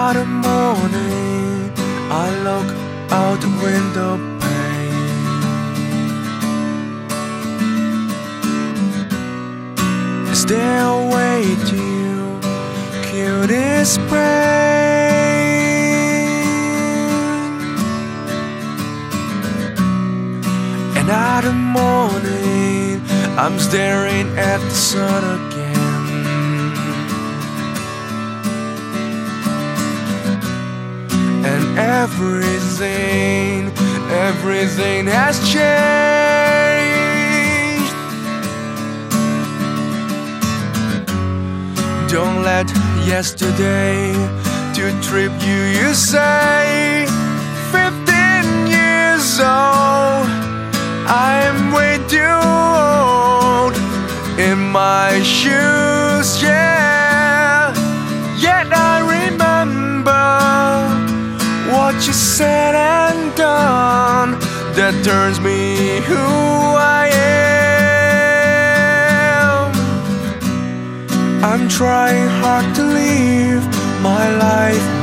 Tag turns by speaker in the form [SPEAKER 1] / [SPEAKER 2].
[SPEAKER 1] autumn morning, I look out the window pane. Is there a way to kill this pain? And autumn morning, I'm staring at the sun again. And everything has changed. Don't let yesterday to trip you, you say. 15 years old, I am way too old in my shoes, yeah. Yet I remember what you said and done, that turns me who I am. I'm trying hard to live my life